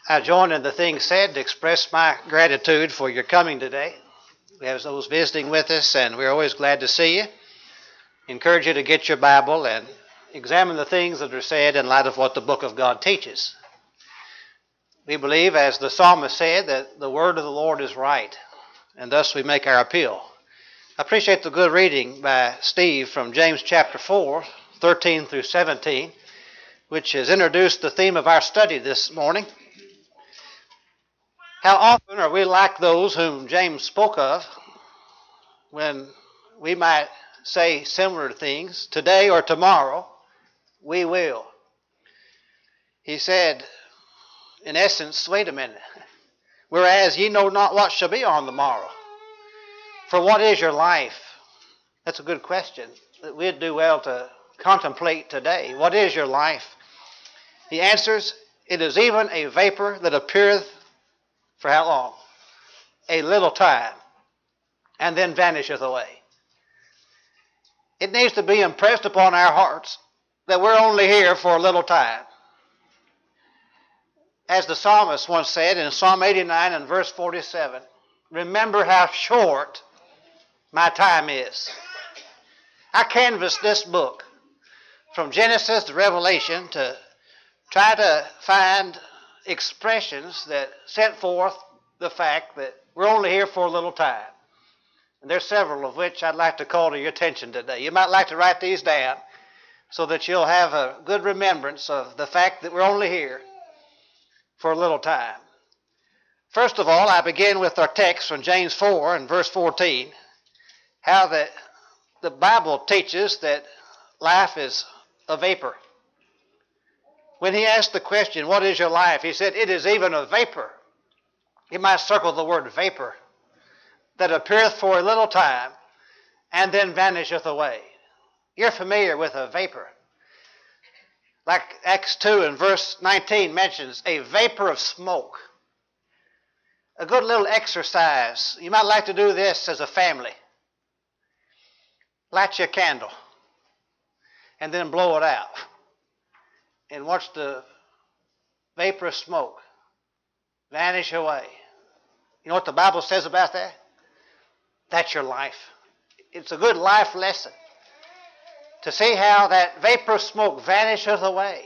I join in the things said to express my gratitude for your coming today. We have those visiting with us, and we're always glad to see you. Encourage you to get your Bible and examine the things that are said in light of what the book of God teaches. We believe, as the psalmist said, that the word of the Lord is right, and thus we make our appeal. I appreciate the good reading by Steve from James chapter 4, 13 through 17, which has introduced the theme of our study this morning. How often are we like those whom James spoke of when we might say similar things, today or tomorrow, we will. He said, in essence, wait a minute, whereas ye know not what shall be on the morrow. For what is your life? That's a good question that we'd do well to contemplate today. What is your life? He answers, it is even a vapor that appeareth for how long? A little time, and then vanisheth away. It needs to be impressed upon our hearts that we're only here for a little time. As the psalmist once said in Psalm 89 and verse 47, remember how short my time is. I canvassed this book from Genesis to Revelation to try to find expressions that set forth the fact that we're only here for a little time. And there's several of which I'd like to call to your attention today. You might like to write these down so that you'll have a good remembrance of the fact that we're only here for a little time. First of all, I begin with our text from James 4 and verse 14, how the Bible teaches that life is a vapor. When he asked the question, what is your life? He said, it is even a vapor. You might circle the word vapor, that appeareth for a little time and then vanisheth away. You're familiar with a vapor. Like Acts 2 and verse 19 mentions, a vapor of smoke. A good little exercise. You might like to do this as a family. Light your candle and then blow it out. And watch the vapor of smoke vanish away. You know what the Bible says about that? That's your life. It's a good life lesson to see how that vapor of smoke vanisheth away.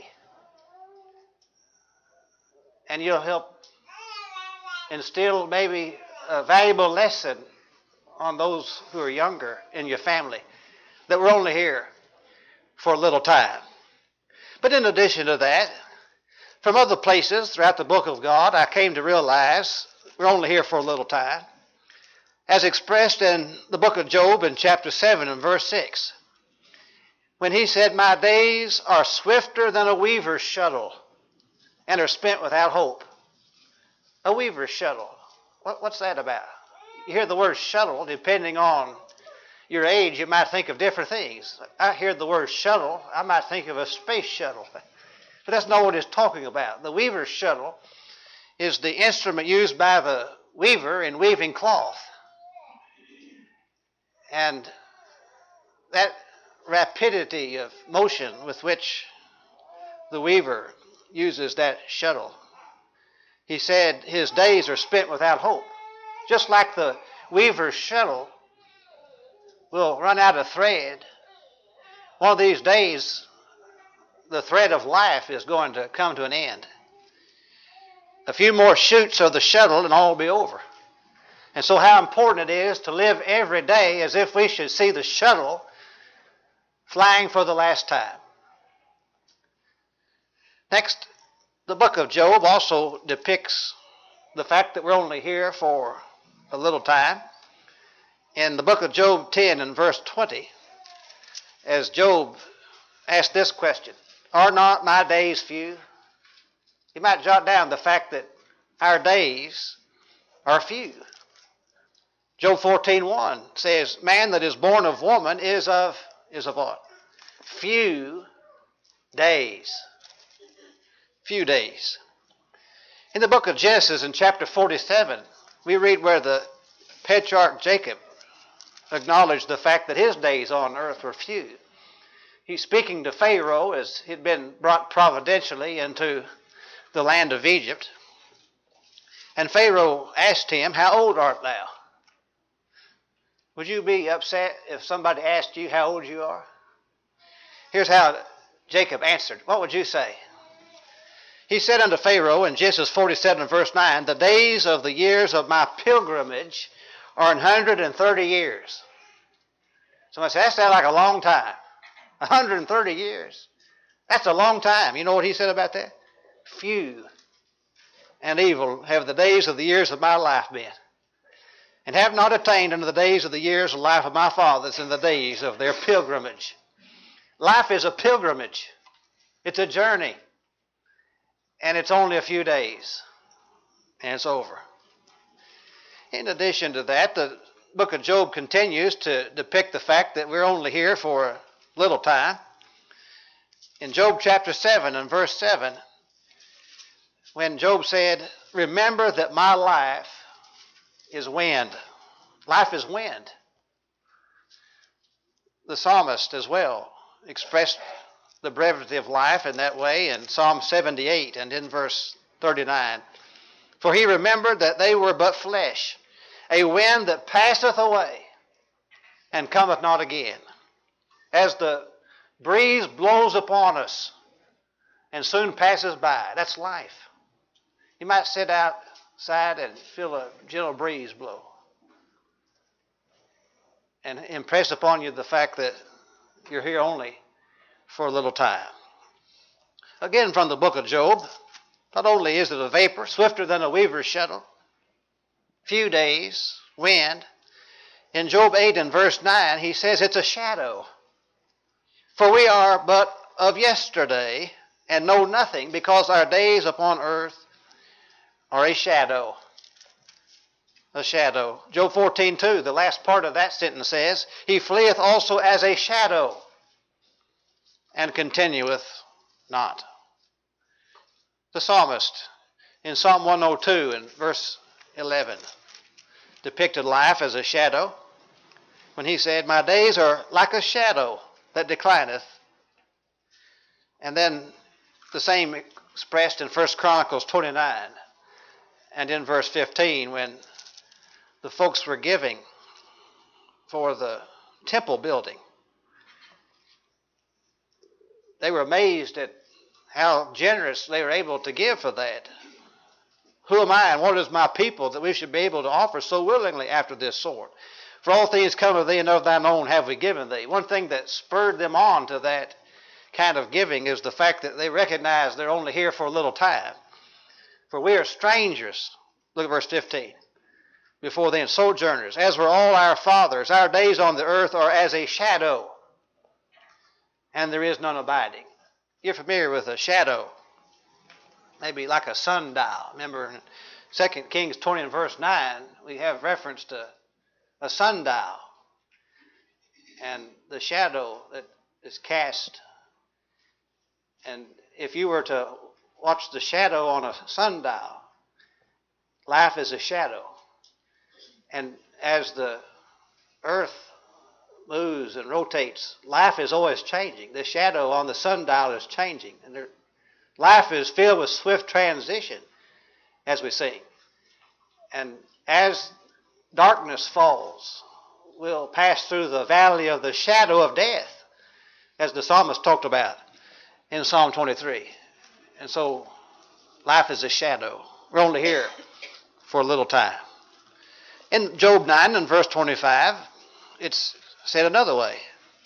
And you'll help instill maybe a valuable lesson on those who are younger in your family, that we're only here for a little time. But in addition to that, from other places throughout the book of God, I came to realize we're only here for a little time, as expressed in the book of Job in chapter 7 and verse 6, when he said, my days are swifter than a weaver's shuttle and are spent without hope. A weaver's shuttle. What's that about? You hear the word shuttle, depending on your age, you might think of different things. I hear the word shuttle, I might think of a space shuttle. But that's not what it's talking about. The weaver's shuttle is the instrument used by the weaver in weaving cloth. And that rapidity of motion with which the weaver uses that shuttle, he said his days are spent without hope. Just like the weaver's shuttle will run out of thread. One of these days, the thread of life is going to come to an end. A few more shoots of the shuttle and all will be over. And so how important it is to live every day as if we should see the shuttle flying for the last time. Next, the book of Job also depicts the fact that we're only here for a little time. In the book of Job 10 and verse 20, as Job asked this question, are not my days few? You might jot down the fact that our days are few. Job 14:1 says, man that is born of woman is of what? Few days. Few days. In the book of Genesis in chapter 47, we read where the patriarch Jacob acknowledged the fact that his days on earth were few. He's speaking to Pharaoh as he'd been brought providentially into the land of Egypt. And Pharaoh asked him, how old art thou? Would you be upset if somebody asked you how old you are? Here's how Jacob answered. What would you say? He said unto Pharaoh in Genesis 47 verse 9, the days of the years of my pilgrimage are 130 years. Somebody said, that sounds like a long time. 130 years. That's a long time. You know what he said about that? Few and evil have the days of the years of my life been, and have not attained unto the days of the years of the life of my fathers in the days of their pilgrimage. Life is a pilgrimage. It's a journey. And it's only a few days. And it's over. In addition to that, the book of Job continues to depict the fact that we're only here for a little time. In Job chapter 7 and verse 7, when Job said, remember that my life is wind. Life is wind. The psalmist as well expressed the brevity of life in that way in Psalm 78 and in verse 39. For he remembered that they were but flesh, a wind that passeth away and cometh not again. As the breeze blows upon us and soon passes by, that's life. You might sit outside and feel a gentle breeze blow and impress upon you the fact that you're here only for a little time. Again, from the book of Job, not only is it a vapor, swifter than a weaver's shuttle, few days, wind. In Job 8 and verse 9, he says it's a shadow. For we are but of yesterday and know nothing, because our days upon earth are a shadow. A shadow. Job 14:2, the last part of that sentence says, he fleeth also as a shadow and continueth not. The psalmist in Psalm 102 and verse 11 depicted life as a shadow when he said, my days are like a shadow that declineth. And then the same expressed in 1 Chronicles 29 and in verse 15 when the folks were giving for the temple building. They were amazed at how generous they were able to give for that. Who am I and what is my people that we should be able to offer so willingly after this sort? For all things come of thee, and of thine own have we given thee. One thing that spurred them on to that kind of giving is the fact that they recognize they're only here for a little time. For we are strangers, look at verse 15, before then sojourners, as were all our fathers. Our days on the earth are as a shadow, and there is none abiding. You're familiar with a shadow, maybe like a sundial. Remember in 2 Kings 20 and verse 9, we have reference to a sundial and the shadow that is cast. And if you were to watch the shadow on a sundial, life is a shadow. And as the earth moves and rotates, life is always changing. The shadow on the sundial is changing. And life is filled with swift transition, as we sing. And as darkness falls, we'll pass through the valley of the shadow of death, as the psalmist talked about in Psalm 23. And so life is a shadow. We're only here for a little time. In Job 9 and verse 25, it's said another way.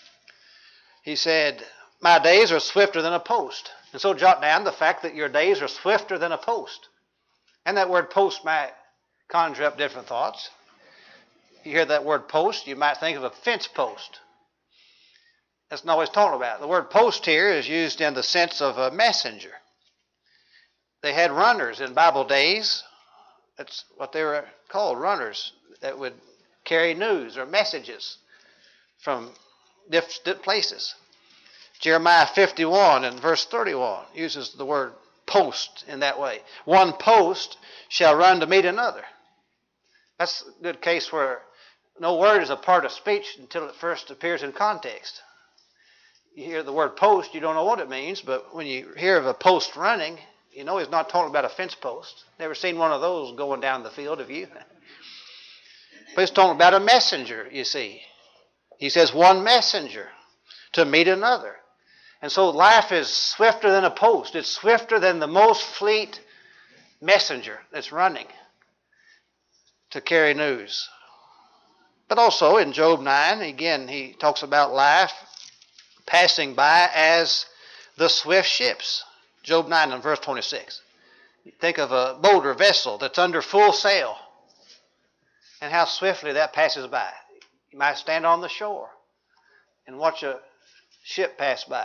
He said, my days are swifter than a post. And so jot down the fact that your days are swifter than a post. And that word post might conjure up different thoughts. You hear that word post, you might think of a fence post. That's not always talked about. The word post here is used in the sense of a messenger. They had runners in Bible days. That's what they were called, runners, that would carry news or messages from different places. Jeremiah 51 and verse 31 uses the word post in that way. One post shall run to meet another. That's a good case where no word is a part of speech until it first appears in context. You hear the word post, you don't know what it means, but when you hear of a post running, You know he's not talking about a fence post. Never seen one of those going down the field, have you? But he's talking about a messenger, you see. He says one messenger to meet another. And so life is swifter than a post. It's swifter than the most fleet messenger that's running to carry news. But also in Job 9, again, he talks about life passing by as the swift ships. Job 9 and verse 26. Think of a boat or vessel that's under full sail and how swiftly that passes by. You might stand on the shore and watch a ship pass by.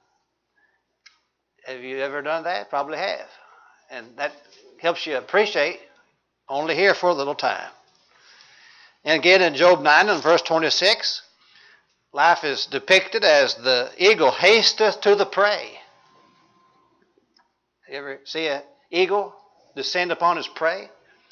Have you ever done that? Probably have. And that helps you appreciate only here for a little time. And again in Job 9 and verse 26, life is depicted as the eagle hasteth to the prey. You ever see an eagle descend upon his prey?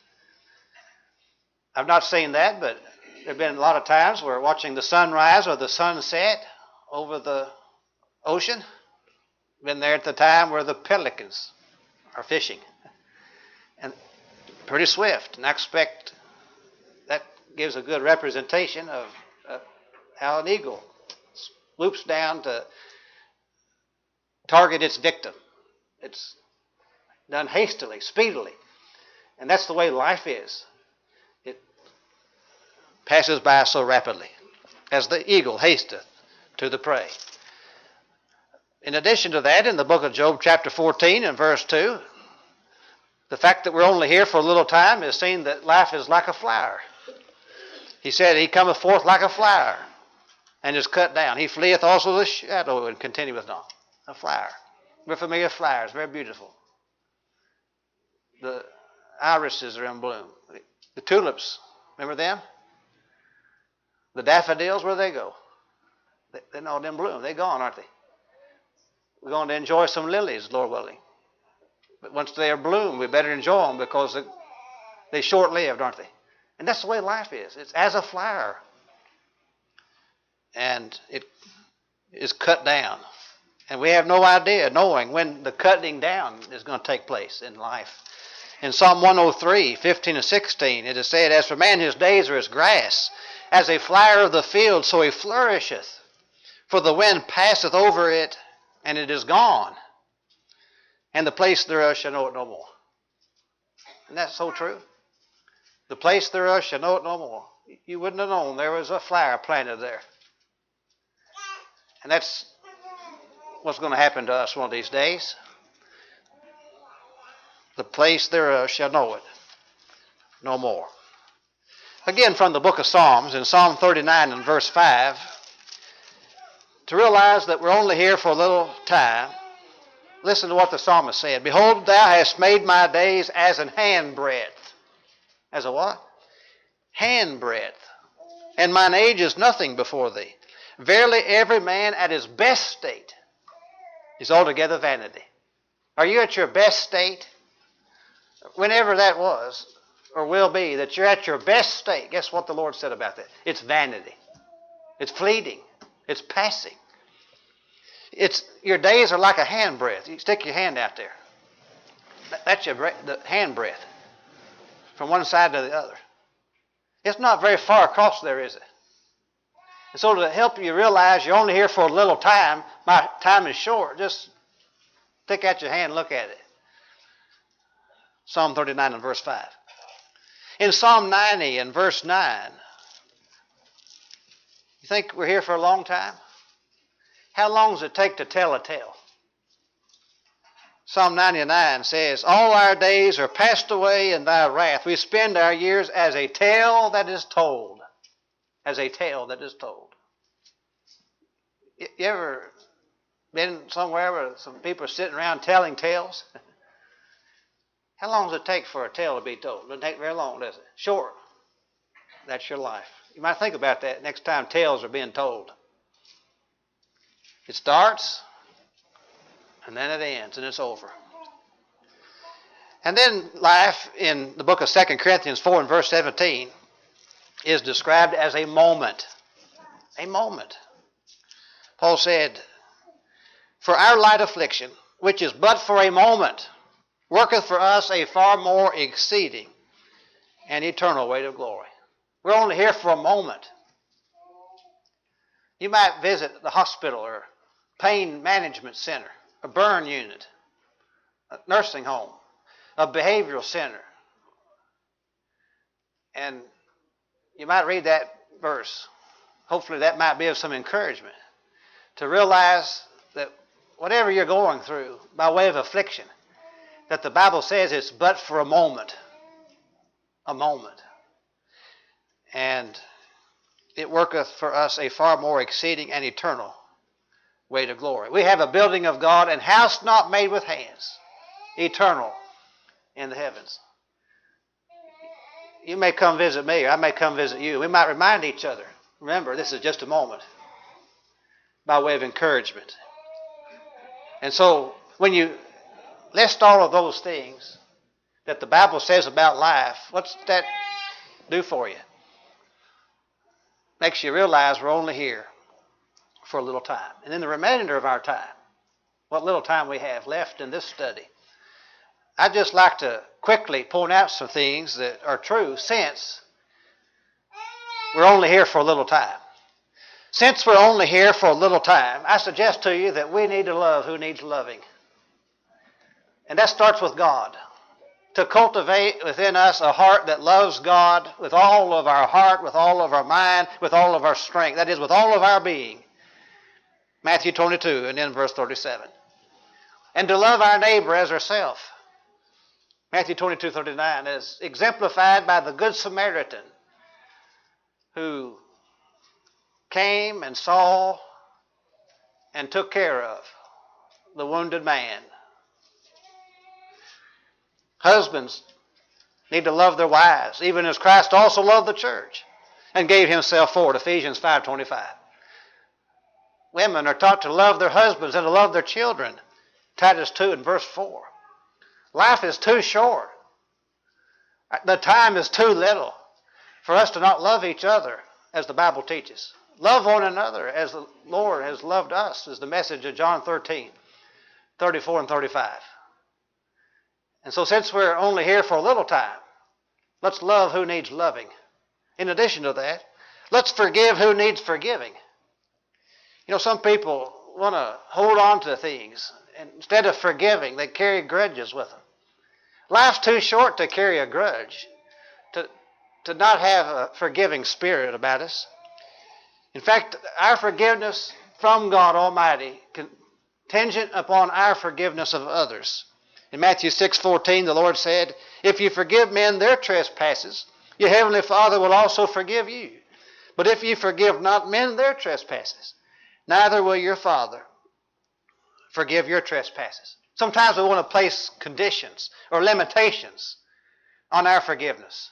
I've not seen that, but there have been a lot of times where watching the sunrise or the sunset over the ocean. Been there at the time where the pelicans are fishing. And pretty swift. And I expect that gives a good representation of how an eagle swoops down to target its victim. It's done hastily, speedily. And that's the way life is. It passes by so rapidly as the eagle hasteth to the prey. In addition to that, in the book of Job chapter 14 and verse 2, the fact that we're only here for a little time is seen that life is like a flower. He said, he cometh forth like a flower and is cut down. He fleeth also the shadow and continueth not. A flower. We're familiar with flowers, very beautiful. The irises are in bloom. The tulips, remember them? The daffodils, where do they go? They're not in bloom. They're gone, aren't they? We're going to enjoy some lilies, Lord willing. But once they are bloom, we better enjoy them because they're short-lived, aren't they? And that's the way life is. It's as a flower. And it is cut down. And we have no idea, knowing when the cutting down is going to take place in life. In Psalm 103, 15 and 16, it is said, as for man, his days are as grass, as a flower of the field, so he flourisheth. For the wind passeth over it, and it is gone, and the place thereof shall know it no more. And that's so true. The place thereof shall know it no more. You wouldn't have known there was a flower planted there. And that's what's going to happen to us one of these days. The place thereof shall know it no more. Again, from the book of Psalms, in Psalm 39 and verse 5, to realize that we're only here for a little time, listen to what the psalmist said. Behold, thou hast made my days as an handbreadth. As a what? Handbreadth. And mine age is nothing before thee. Verily, every man at his best state is altogether vanity. Are you at your best state? Whenever that was, or will be, that you're at your best state, guess what the Lord said about that? It's vanity. It's fleeting. It's passing. Your days are like a handbreadth. You stick your hand out there. That's the handbreadth from one side to the other. It's not very far across there, is it? And so to help you realize you're only here for a little time, my time is short, just stick out your hand and look at it. Psalm 39 and verse 5. In Psalm 90 and verse 9, you think we're here for a long time? How long does it take to tell a tale? Psalm 99 says, all our days are passed away in thy wrath. We spend our years as a tale that is told. As a tale that is told. You ever been somewhere where some people are sitting around telling tales? How long does it take for a tale to be told? It doesn't take very long, does it? Short. That's your life. You might think about that next time tales are being told. It starts, and then it ends, and it's over. And then life in the book of 2 Corinthians 4 and verse 17 is described as a moment. A moment. Paul said, for our light affliction, which is but for a moment, worketh for us a far more exceeding and eternal weight of glory. We're only here for a moment. You might visit the hospital or pain management center, a burn unit, a nursing home, a behavioral center. And you might read that verse. Hopefully that might be of some encouragement to realize that whatever you're going through by way of affliction, that the Bible says it's but for a moment. A moment. And it worketh for us a far more exceeding and eternal weight of glory. We have a building of God, and house not made with hands, eternal in the heavens. You may come visit me, or I may come visit you. We might remind each other, remember, this is just a moment, by way of encouragement. And so, when you list all of those things that the Bible says about life, what's that do for you? Makes you realize we're only here for a little time. And in the remainder of our time, what little time we have left in this study, I'd just like to quickly point out some things that are true since we're only here for a little time. Since we're only here for a little time, I suggest to you that we need to love who needs loving. And that starts with God. To cultivate within us a heart that loves God with all of our heart, with all of our mind, with all of our strength. That is, with all of our being. Matthew 22 and then verse 37. And to love our neighbor as ourselves. Matthew 22:39 is exemplified by the Good Samaritan who came and saw and took care of the wounded man. Husbands need to love their wives, even as Christ also loved the church and gave himself for it, Ephesians 5:25. Women are taught to love their husbands and to love their children, Titus 2 and verse 4. Life is too short. The time is too little for us to not love each other as the Bible teaches. Love one another as the Lord has loved us is the message of John 13:34 and 35. And so since we're only here for a little time, let's love who needs loving. In addition to that, let's forgive who needs forgiving. You know, some people want to hold on to things, and instead of forgiving, they carry grudges with them. Life's too short to carry a grudge, to not have a forgiving spirit about us. In fact, our forgiveness from God Almighty contingent upon our forgiveness of others. In Matthew 6:14, the Lord said, if you forgive men their trespasses, your heavenly Father will also forgive you. But if you forgive not men their trespasses, neither will your Father forgive your trespasses. Sometimes we want to place conditions or limitations on our forgiveness.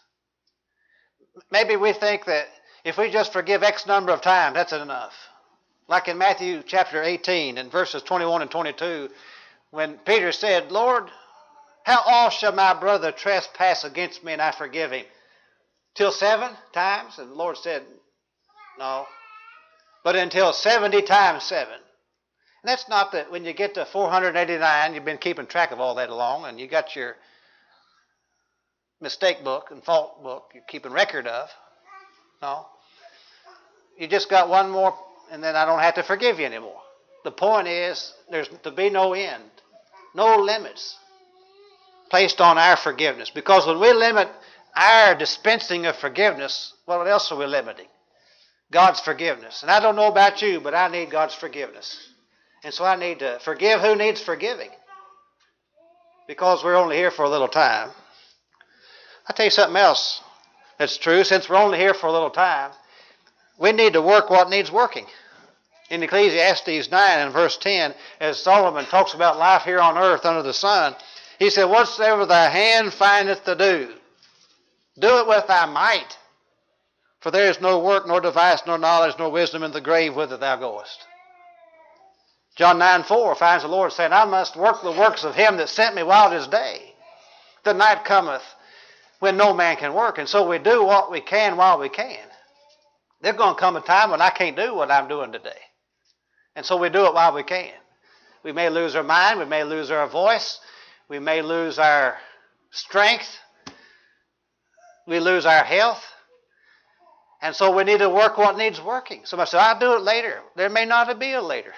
Maybe we think that if we just forgive X number of times, that's enough. Like in Matthew chapter 18 and verses 21 and 22, when Peter said, Lord, how oft shall my brother trespass against me and I forgive him? Till 7 times? And the Lord said, no, but until 70 times 7. And that's not that when you get to 489, you've been keeping track of all that along, and you got your mistake book and fault book you're keeping record of. No. You just got one more, and then I don't have to forgive you anymore. The point is, there's to be no end, no limits placed on our forgiveness. Because when we limit our dispensing of forgiveness, what else are we limiting? God's forgiveness. And I don't know about you, but I need God's forgiveness. And so I need to forgive who needs forgiving. Because we're only here for a little time. I'll tell you something else that's true. Since we're only here for a little time, we need to work what needs working. In Ecclesiastes 9 and verse 10, as Solomon talks about life here on earth under the sun, he said, whatsoever thy hand findeth to do, do it with thy might. For there is no work, nor device, nor knowledge, nor wisdom in the grave whither thou goest. John 9:4 finds the Lord saying, I must work the works of him that sent me while it is day. The night cometh when no man can work. And so we do what we can while we can. There's going to come a time when I can't do what I'm doing today. And so we do it while we can. We may lose our mind. We may lose our voice. We may lose our strength. We lose our health. And so we need to work what needs working. Somebody said, I'll do it later. There may not be a later.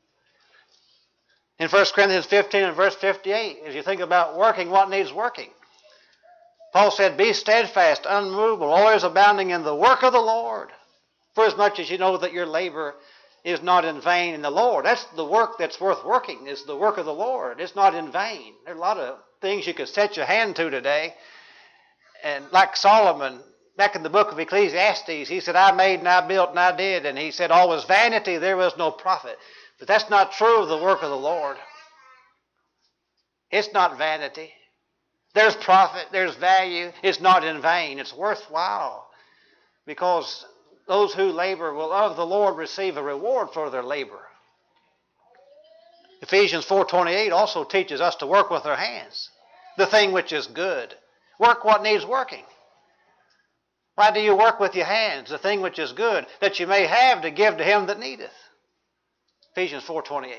In 1 Corinthians 15 and verse 58, as you think about working what needs working, Paul said, be steadfast, unmovable, always abounding in the work of the Lord. For as much as you know that your labor is not in vain in the Lord. That's the work that's worth working, is the work of the Lord. It's not in vain. There are a lot of things you could set your hand to today. And like Solomon, back in the book of Ecclesiastes, he said, I made and I built and I did. And he said, all was vanity, there was no profit. But that's not true of the work of the Lord. It's not vanity. There's profit, there's value. It's not in vain. It's worthwhile. Because those who labor will of the Lord receive a reward for their labor. Ephesians 4:28 also teaches us to work with our hands, the thing which is good. Work what needs working. Why do you work with your hands, the thing which is good, that you may have to give to him that needeth? Ephesians 4:28.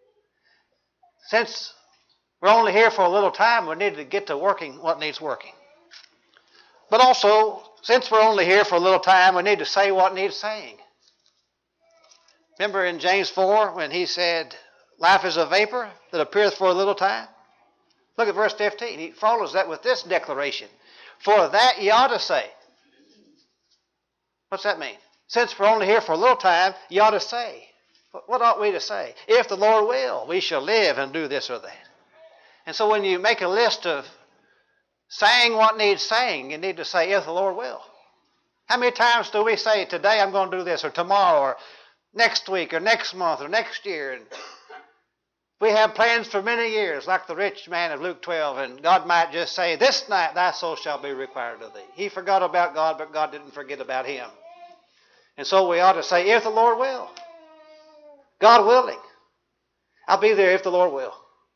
Since we're only here for a little time, we need to get to working what needs working. But also, since we're only here for a little time, we need to say what needs saying. Remember in James 4 when he said, life is a vapor that appeareth for a little time? Look at verse 15. He follows that with this declaration. For that ye ought to say. What's that mean? Since we're only here for a little time, ye ought to say. What ought we to say? If the Lord will, we shall live and do this or that. And so when you make a list of saying what needs saying, you need to say, if the Lord will. How many times do we say, today I'm going to do this, or tomorrow, or next week, or next month, or next year? And we have plans for many years, like the rich man of Luke 12, and God might just say, this night thy soul shall be required of thee. He forgot about God, but God didn't forget about him. And so we ought to say, if the Lord will. God willing. I'll be there if the Lord will.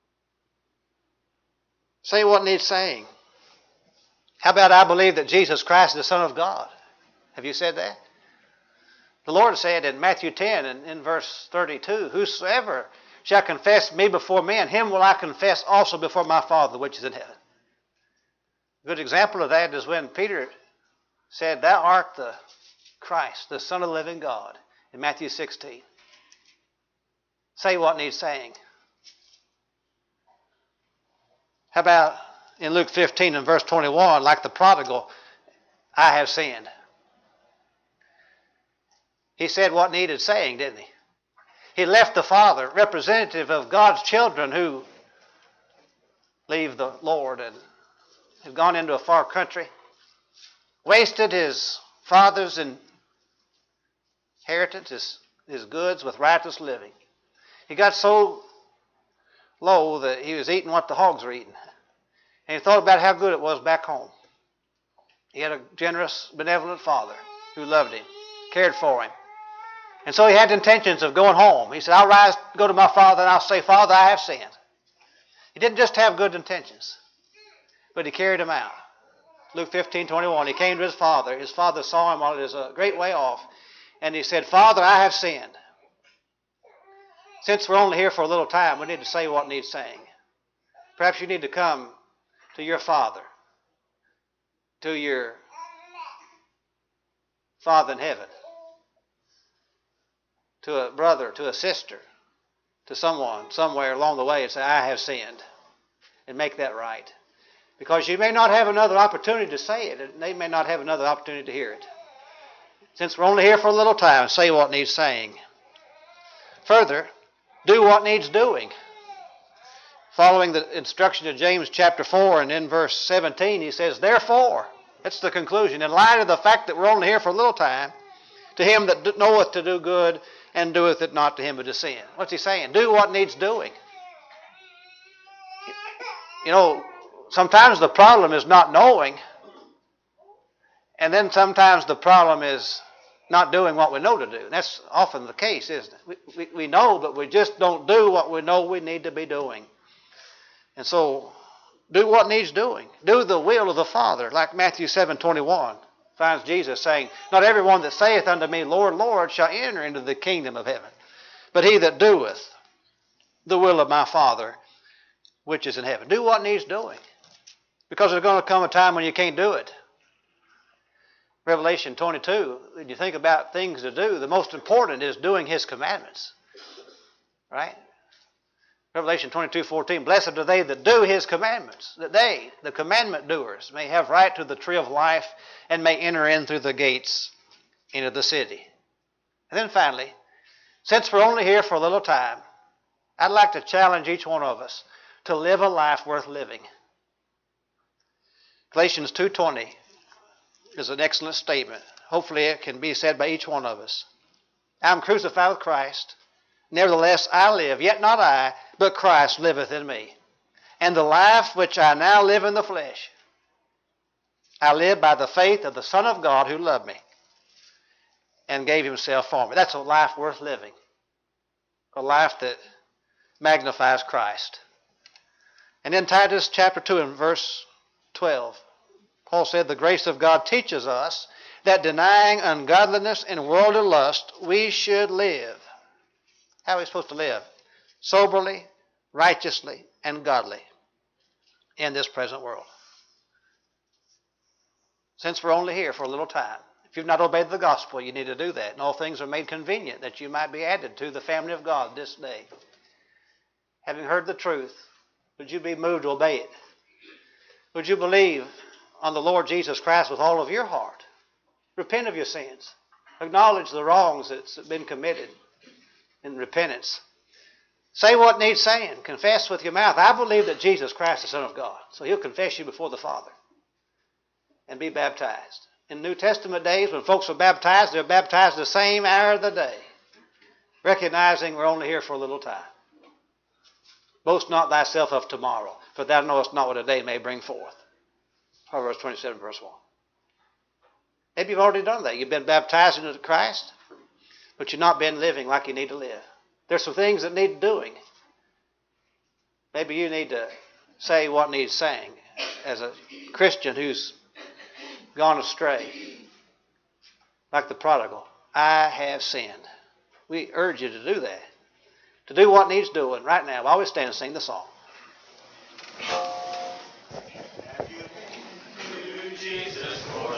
Say what needs saying. How about I believe that Jesus Christ is the Son of God? Have you said that? The Lord said in Matthew 10 and in verse 32, whosoever shall confess me before men, him will I confess also before my Father which is in heaven. A good example of that is when Peter said, thou art the Christ, the Son of the living God, in Matthew 16. Say what needs saying. How about in Luke 15 and verse 21, like the prodigal, I have sinned. He said what needed saying, didn't he? He left the Father, representative of God's children who leave the Lord and have gone into a far country, wasted his father's inheritance, his goods with riotous living. He got so low that he was eating what the hogs were eating. And he thought about how good it was back home. He had a generous, benevolent father who loved him, cared for him. And so he had intentions of going home. He said, I'll rise, go to my father, and I'll say, Father, I have sinned. He didn't just have good intentions, but he carried him out. Luke 15:21, he came to his father. His father saw him while he was a great way off. And he said, Father, I have sinned. Since we're only here for a little time, we need to say what needs saying. Perhaps you need to come to your father, to your Father in heaven, to a brother, to a sister, to someone, somewhere along the way and say, I have sinned, and make that right. Because you may not have another opportunity to say it, and they may not have another opportunity to hear it. Since we're only here for a little time, say what needs saying. Further, do what needs doing. Following the instruction of James chapter 4 and in verse 17, he says, therefore, that's the conclusion, in light of the fact that we're only here for a little time, to him that knoweth to do good and doeth it not, to him but to sin. What's he saying? Do what needs doing. You know, sometimes the problem is not knowing, and then sometimes the problem is not doing what we know to do. That's often the case, isn't it? We know, but we just don't do what we know we need to be doing. And so, do what needs doing. Do the will of the Father, like Matthew 7:21 finds Jesus saying, not everyone that saith unto me, Lord, Lord, shall enter into the kingdom of heaven, but he that doeth the will of my Father which is in heaven. Do what needs doing. Because there's going to come a time when you can't do it. Revelation 22, when you think about things to do, the most important is doing His commandments. Right? Revelation 22:14, blessed are they that do His commandments, that they, the commandment doers, may have right to the tree of life and may enter in through the gates into the city. And then finally, since we're only here for a little time, I'd like to challenge each one of us to live a life worth living. Galatians 2:20 is an excellent statement. Hopefully it can be said by each one of us. I'm crucified with Christ. Nevertheless I live, yet not I, but Christ liveth in me. And the life which I now live in the flesh, I live by the faith of the Son of God who loved me and gave Himself for me. That's a life worth living. A life that magnifies Christ. And in Titus chapter 2 and verse 12, Paul said, the grace of God teaches us that denying ungodliness and worldly lust, we should live. How are we supposed to live? Soberly, righteously, and godly in this present world. Since we're only here for a little time, if you've not obeyed the gospel, you need to do that. And all things are made convenient that you might be added to the family of God this day. Having heard the truth, would you be moved to obey it? Would you believe on the Lord Jesus Christ with all of your heart? Repent of your sins. Acknowledge the wrongs that's been committed in repentance. Say what needs saying. Confess with your mouth, I believe that Jesus Christ is the Son of God. So He'll confess you before the Father. And be baptized. In New Testament days, when folks were baptized, they were baptized the same hour of the day, recognizing we're only here for a little time. Boast not thyself of tomorrow, for thou knowest not what a day may bring forth. Proverbs 27, verse 1. Maybe you've already done that. You've been baptized into Christ, but you've not been living like you need to live. There's some things that need doing. Maybe you need to say what needs saying as a Christian who's gone astray. Like the prodigal. I have sinned. We urge you to do that. To do what needs doing right now while we stand and sing the song. Jesus for